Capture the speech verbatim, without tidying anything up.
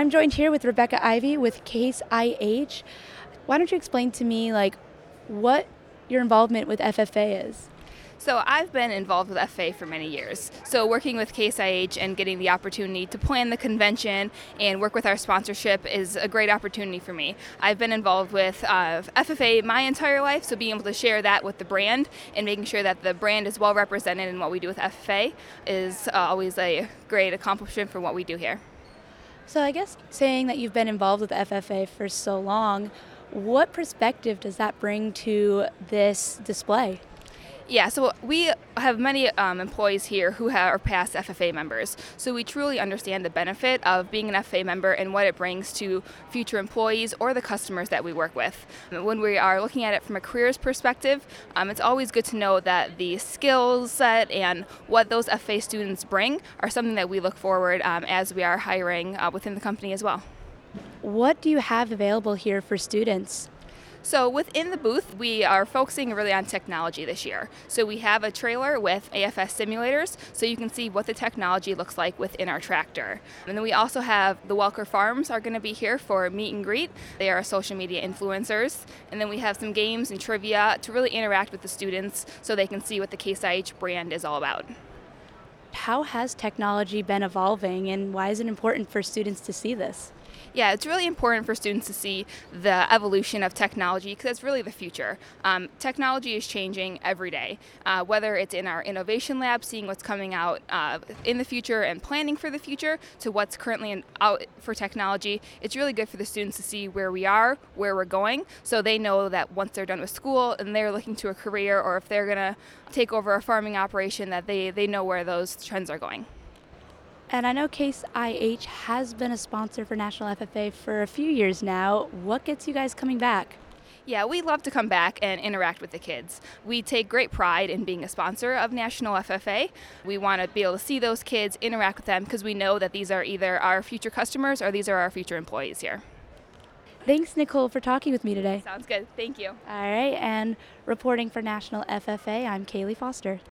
I'm joined here with Rebecca Ivy with Case I H. Why don't you explain to me like what your involvement with F F A is? So I've been involved with F A for many years. So working with Case I H and getting the opportunity to plan the convention and work with our sponsorship is a great opportunity for me. I've been involved with uh, F F A my entire life, so being able to share that with the brand and making sure that the brand is well represented in what we do with F F A is uh, always a great accomplishment for what we do here. So I guess saying that you've been involved with F F A for so long, what perspective does that bring to this display? Yeah, so we have many um, employees here who are past F F A members. So we truly understand the benefit of being an F F A member and what it brings to future employees or the customers that we work with. When we are looking at it from a careers perspective, um, it's always good to know that the skill set and what those F F A students bring are something that we look forward um, as we are hiring uh, within the company as well. What do you have available here for students? So within the booth, we are focusing really on technology this year. So we have a trailer with A F S simulators, so you can see what the technology looks like within our tractor. And then we also have the Welker Farms are going to be here for meet and greet. They are social media influencers. And then we have some games and trivia to really interact with the students so they can see what the Case I H brand is all about. How has technology been evolving, and why is it important for students to see this? Yeah, it's really important for students to see the evolution of technology because it's really the future. Um, technology is changing every day, uh, whether it's in our innovation lab, seeing what's coming out uh, in the future and planning for the future, to what's currently in, out for technology. It's really good for the students to see where we are, where we're going, so they know that once they're done with school and they're looking to a career, or if they're going to take over a farming operation, that they, they know where those trends are going. And I know Case I H has been a sponsor for National F F A for a few years now. What gets you guys coming back? Yeah, we love to come back and interact with the kids. We take great pride in being a sponsor of National F F A. We want to be able to see those kids, interact with them, because we know that these are either our future customers or these are our future employees here. Thanks, Nicole, for talking with me today. Sounds good. Thank you. All right, and reporting for National F F A, I'm Kaylee Foster.